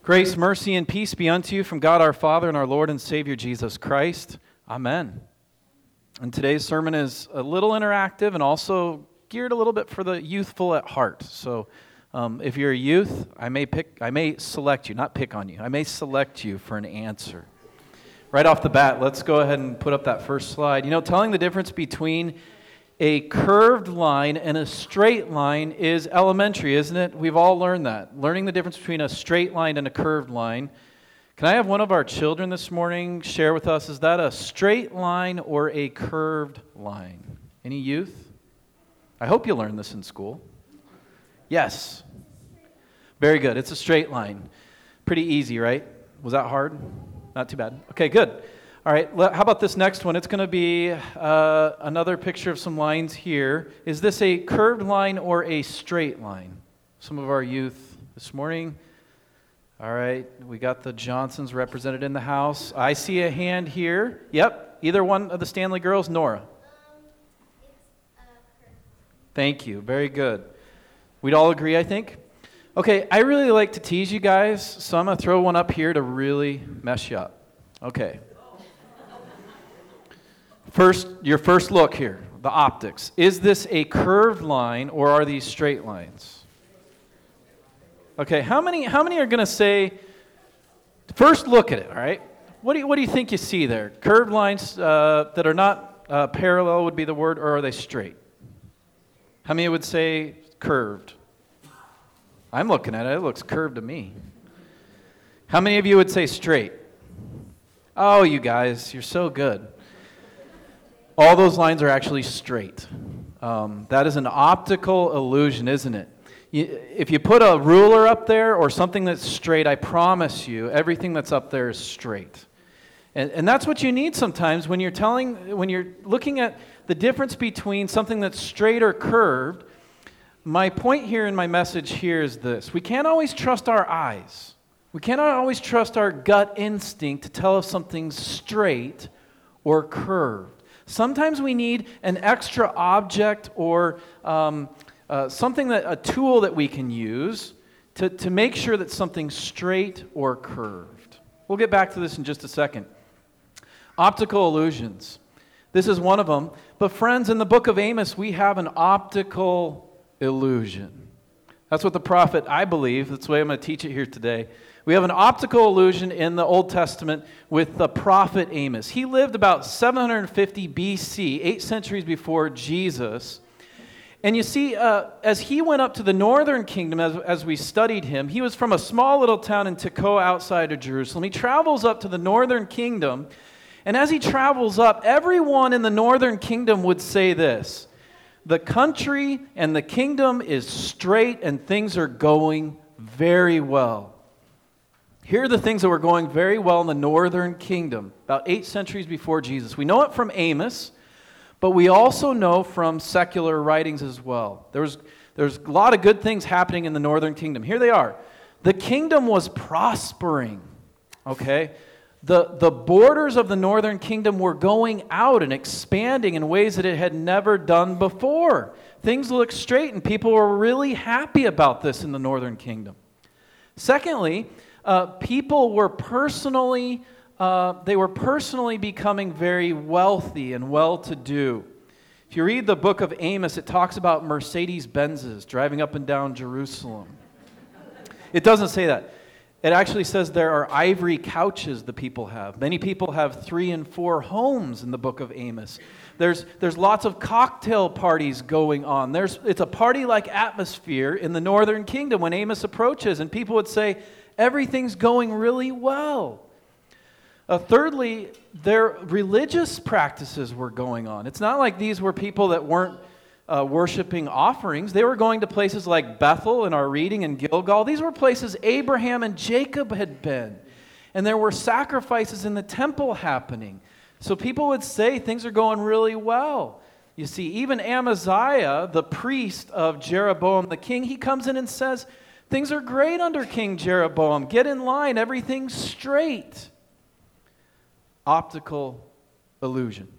Grace, mercy, and peace be unto you from God our Father and our Lord and Savior Jesus Christ. Amen. And today's sermon is a little interactive and also geared a little bit for the youthful at heart. So if you're a youth, I may select you, not pick on you. I may select you for an answer. Right off the bat, let's go ahead and put up that first slide. You know, telling the difference between a curved line and a straight line is elementary, isn't it? We've all learned that. Learning the difference between a straight line and a curved line. Can I have one of our children this morning share with us, is that a straight line or a curved line? Any youth? I hope you learned this in school. Yes. Very good. It's a straight line. Pretty easy, right? Was that hard? Not too bad. Okay, good. All right, how about this next one? It's going to be another picture of some lines here. Is this a curved line or a straight line? Some of our youth this morning. All right, we got the Johnsons represented in the house. I see a hand here. Yep, either one of the Stanley girls. Nora. It's curved. Thank you, very good. We'd all agree, I think. Okay, I really like to tease you guys, so I'm going to throw one up here to really mess you up. Okay. Your first look here, the optics. Is this a curved line or are these straight lines? Okay, how many are going to say, first look at it, all right? What do you think you see there? Curved lines that are not parallel would be the word, or are they straight? How many would say curved? I'm looking at it. It looks curved to me. How many of you would say straight? Oh, you guys, you're so good. All those lines are actually straight. That is an optical illusion, isn't it? If you put a ruler up there or something that's straight, I promise you, everything that's up there is straight. And that's what you need sometimes when you're looking at the difference between something that's straight or curved. My point here in my message here is this. We can't always trust our eyes. We cannot always trust our gut instinct to tell if something's straight or curved. Sometimes we need an extra object or a tool that we can use to make sure that something's straight or curved. We'll get back to this in just a second. Optical illusions. This is one of them. But friends, in the book of Amos, we have an optical illusion. That's what the prophet, I believe, that's the way I'm going to teach it here today. We have an optical illusion in the Old Testament with the prophet Amos. He lived about 750 BC, 8 centuries before Jesus. And you see, as he went up to the northern kingdom, as we studied him, he was from a small little town in Tekoa outside of Jerusalem. He travels up to the northern kingdom, and as he travels up, everyone in the northern kingdom would say this: the country and the kingdom is straight and things are going very well. Here are the things that were going very well in the northern kingdom, about 8 centuries before Jesus. We know it from Amos, but we also know from secular writings as well. There's a lot of good things happening in the northern kingdom. Here they are. The kingdom was prospering, okay? The borders of the northern kingdom were going out and expanding in ways that it had never done before. Things looked straight, and people were really happy about this in the northern kingdom. Secondly, people were personally becoming very wealthy and well-to-do. If you read the book of Amos, it talks about Mercedes-Benzes driving up and down Jerusalem. It doesn't say that. It actually says there are ivory couches the people have. Many people have 3 and 4 homes in the book of Amos. There's lots of cocktail parties going on. It's a party-like atmosphere in the northern kingdom when Amos approaches, and people would say, everything's going really well. Thirdly, their religious practices were going on. It's not like these were people that weren't worshiping offerings. They were going to places like Bethel in our reading and Gilgal. These were places Abraham and Jacob had been. And there were sacrifices in the temple happening. So people would say things are going really well. You see, even Amaziah, the priest of Jeroboam the king, he comes in and says, things are great under King Jeroboam. Get in line. Everything's straight. Optical illusion.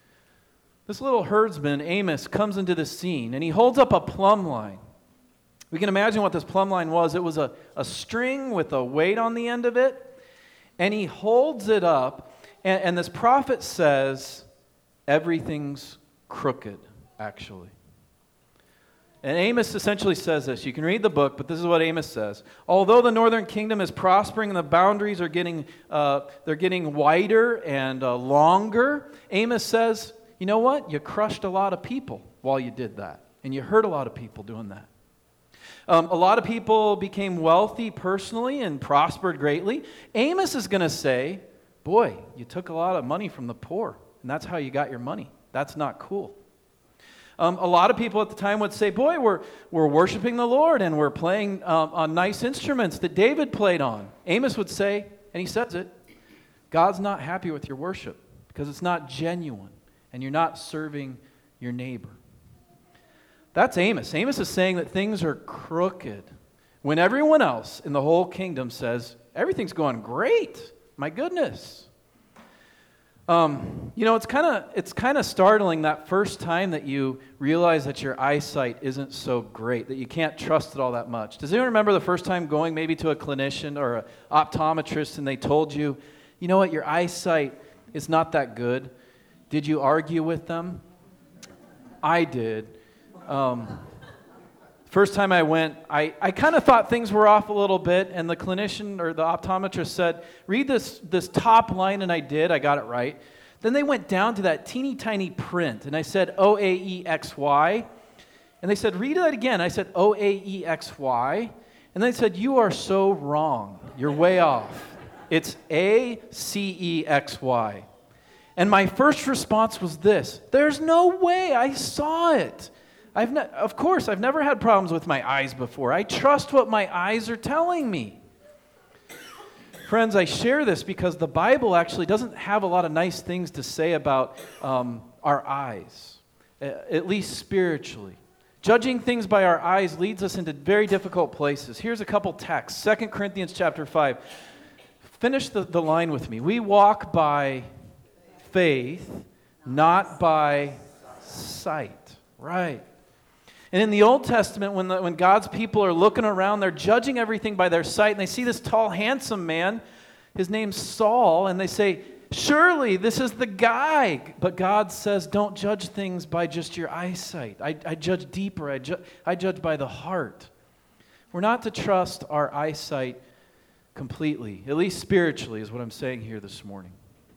This little herdsman, Amos, comes into the scene, and he holds up a plumb line. We can imagine what this plumb line was. It was a string with a weight on the end of it, and he holds it up, and this prophet says, everything's crooked, actually. And Amos essentially says this. You can read the book, but this is what Amos says. Although the northern kingdom is prospering and the boundaries are getting wider and longer, Amos says, you know what? You crushed a lot of people while you did that. And you hurt a lot of people doing that. A lot of people became wealthy personally and prospered greatly. Amos is going to say, boy, you took a lot of money from the poor, and that's how you got your money. That's not cool. A lot of people at the time would say, boy, we're worshiping the Lord and we're playing on nice instruments that David played on. Amos would say, and he says it, God's not happy with your worship because it's not genuine and you're not serving your neighbor. That's Amos. Amos is saying that things are crooked when everyone else in the whole kingdom says, everything's going great. My goodness. It's kind of startling that first time that you realize that your eyesight isn't so great, that you can't trust it all that much. Does anyone remember the first time going maybe to a clinician or an optometrist and they told you, you know what, your eyesight is not that good? Did you argue with them? I did. First time I went, I kind of thought things were off a little bit, and the clinician or the optometrist said, read this top line, and I did. I got it right. Then they went down to that teeny tiny print, and I said OAEXY, and they said, read that again. I said OAEXY, and they said, you are so wrong. You're way off. It's ACEXY. And my first response was this, there's no way I saw it. Of course, I've never had problems with my eyes before. I trust what my eyes are telling me. Friends, I share this because the Bible actually doesn't have a lot of nice things to say about our eyes, at least spiritually. Judging things by our eyes leads us into very difficult places. Here's a couple texts. 2 Corinthians chapter 5. Finish the line with me. We walk by faith, not by sight. Right. And in the Old Testament, when God's people are looking around, they're judging everything by their sight, and they see this tall, handsome man, his name's Saul, and they say, surely this is the guy. But God says, don't judge things by just your eyesight. I judge deeper. I judge by the heart. We're not to trust our eyesight completely, at least spiritually is what I'm saying here this morning.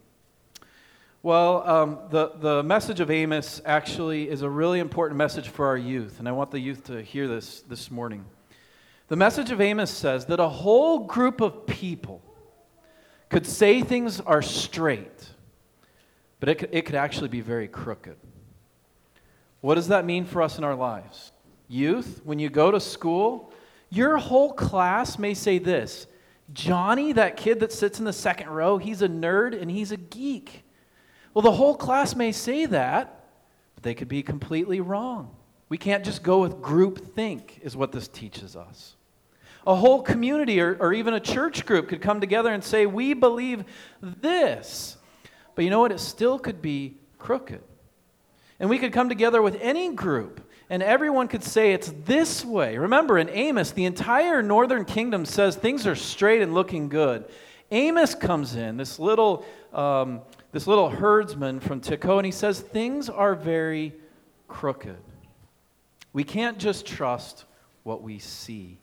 Well, the message of Amos actually is a really important message for our youth, and I want the youth to hear this morning. The message of Amos says that a whole group of people could say things are straight, but it could actually be very crooked. What does that mean for us in our lives? Youth, when you go to school, your whole class may say this, Johnny, that kid that sits in the second row, he's a nerd and he's a geek. Well, the whole class may say that, but they could be completely wrong. We can't just go with groupthink, is what this teaches us. A whole community or even a church group could come together and say, we believe this. But you know what? It still could be crooked. And we could come together with any group, and everyone could say it's this way. Remember, in Amos, the entire northern kingdom says things are straight and looking good. Amos comes in, this little herdsman from Tekoa, and he says things are very crooked. We can't just trust what we see.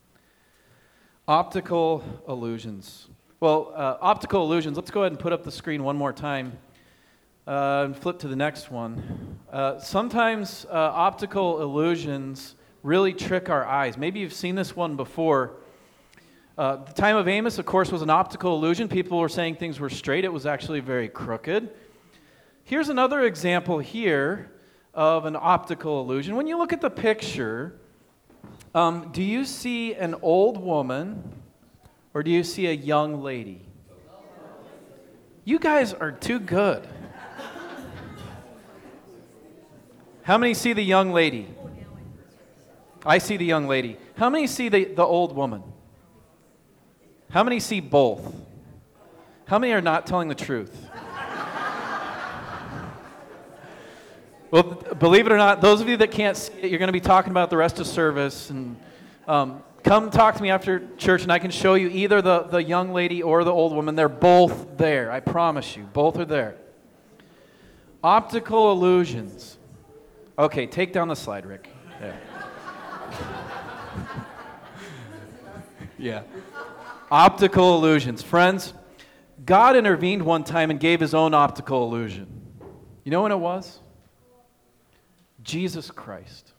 Optical illusions. Well, optical illusions, let's go ahead and put up the screen one more time and flip to the next one. Sometimes optical illusions really trick our eyes. Maybe you've seen this one before. The time of Amos, of course, was an optical illusion. People were saying things were straight. It was actually very crooked. Here's another example here of an optical illusion. When you look at the picture, do you see an old woman or do you see a young lady? You guys are too good. How many see the young lady? I see the young lady. How many see the old woman? How many see both? How many are not telling the truth? Well, believe it or not, those of you that can't see it, you're going to be talking about the rest of service, and Come talk to me after church, and I can show you either the young lady or the old woman. They're both there. I promise you. Both are there. Optical illusions. Okay, take down the slide, Rick. There. Yeah. Optical illusions. Friends, God intervened one time and gave his own optical illusion. You know when it was? Jesus Christ.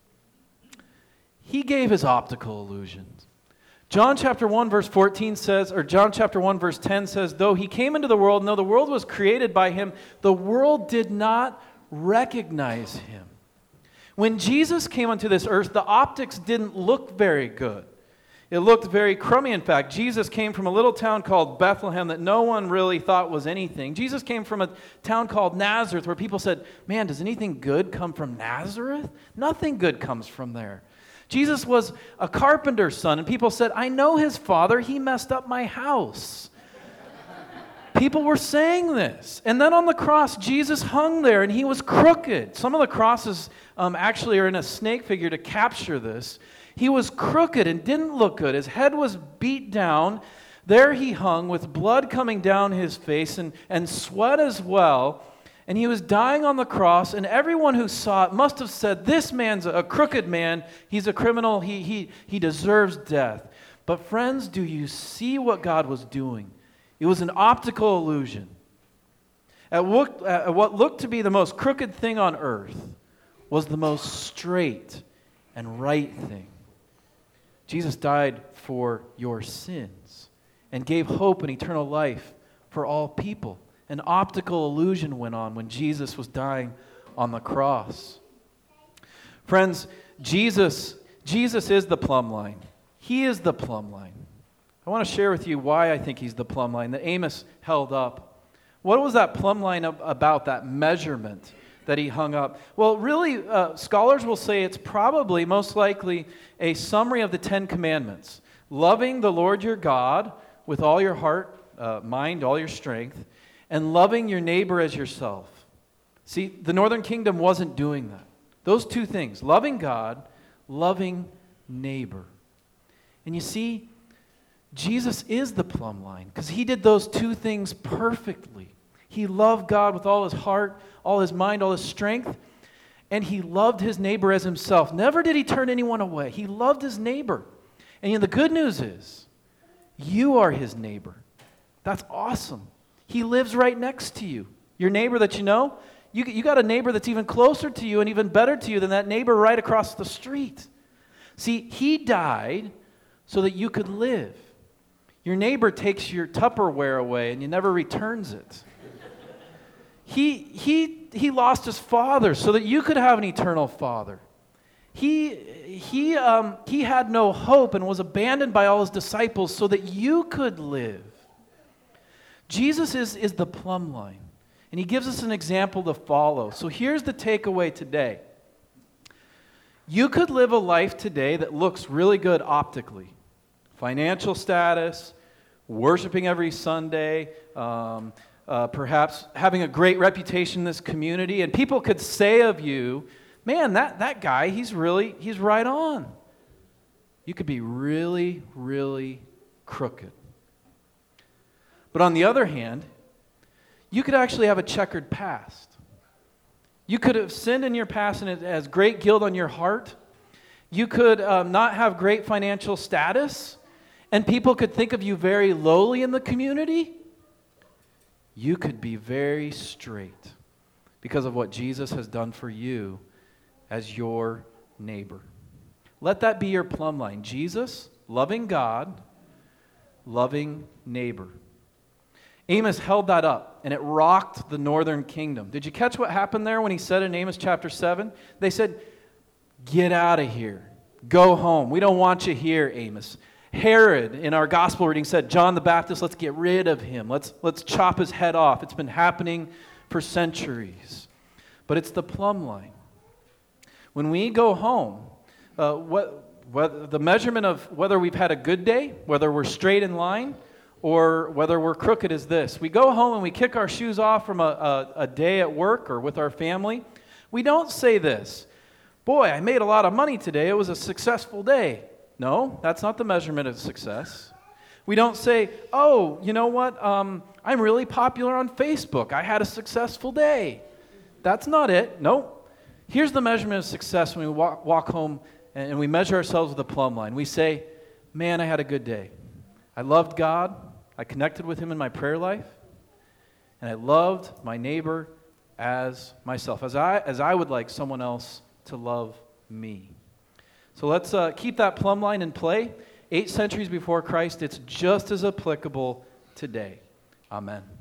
He gave his optical illusions. John chapter 1 verse 14 says, or John chapter 1 verse 10 says, though he came into the world, and though the world was created by him, the world did not recognize him. When Jesus came onto this earth, the optics didn't look very good. It looked very crummy. In fact, Jesus came from a little town called Bethlehem that no one really thought was anything. Jesus came from a town called Nazareth where people said, man, does anything good come from Nazareth? Nothing good comes from there. Jesus was a carpenter's son, and people said, I know his father. He messed up my house. People were saying this. And then on the cross, Jesus hung there, and he was crooked. Some of the crosses actually are in a snake figure to capture this. He was crooked and didn't look good. His head was beat down. There he hung with blood coming down his face and sweat as well. And he was dying on the cross, and everyone who saw it must have said, this man's a crooked man. He's a criminal. He deserves death. But friends, do you see what God was doing? It was an optical illusion. At what looked to be the most crooked thing on earth was the most straight and right thing. Jesus died for your sins and gave hope and eternal life for all people. An optical illusion went on when Jesus was dying on the cross. Friends, Jesus is the plumb line. He is the plumb line. I want to share with you why I think he's the plumb line that Amos held up. What was that plumb line about, that measurement that he hung up? Well, really, scholars will say it's probably, most likely, a summary of the Ten Commandments. Loving the Lord your God with all your heart, mind, all your strength, and loving your neighbor as yourself. See, the Northern Kingdom wasn't doing that. Those two things, loving God, loving neighbor. And you see, Jesus is the plumb line because he did those two things perfectly. He loved God with all his heart, all his mind, all his strength, and he loved his neighbor as himself. Never did he turn anyone away. He loved his neighbor. And the good news is, you are his neighbor. That's awesome. He lives right next to you. Your neighbor that you know, you got a neighbor that's even closer to you and even better to you than that neighbor right across the street. See, he died so that you could live. Your neighbor takes your Tupperware away and you never returns it. He lost his father so that you could have an eternal father. He had no hope and was abandoned by all his disciples so that you could live. Jesus is the plumb line, and he gives us an example to follow. So here's the takeaway today. You could live a life today that looks really good optically. Financial status, worshiping every Sunday, perhaps having a great reputation in this community, and people could say of you, man, that guy, he's right on. You could be really, really crooked. But on the other hand, you could actually have a checkered past. You could have sinned in your past and it has great guilt on your heart. You could not have great financial status, and people could think of you very lowly in the community. You could be very straight because of what Jesus has done for you as your neighbor. Let that be your plumb line. Jesus, loving God, loving neighbor. Amos held that up, and it rocked the northern kingdom. Did you catch what happened there when he said in Amos chapter 7? They said, get out of here. Go home. We don't want you here, Amos. Herod, in our gospel reading, said, John the Baptist, let's get rid of him. Let's chop his head off. It's been happening for centuries. But it's the plumb line. When we go home, the measurement of whether we've had a good day, whether we're straight in line, or whether we're crooked is this. We go home and we kick our shoes off from a day at work or with our family. We don't say this, boy, I made a lot of money today. It was a successful day. No, that's not the measurement of success. We don't say, oh, you know what? I'm really popular on Facebook. I had a successful day. That's not it. Nope. Here's the measurement of success when we walk home and we measure ourselves with a plumb line. We say, man, I had a good day. I loved God. I connected with Him in my prayer life. And I loved my neighbor as myself, as I would like someone else to love me. So let's keep that plumb line in play. 8 centuries before Christ, it's just as applicable today. Amen.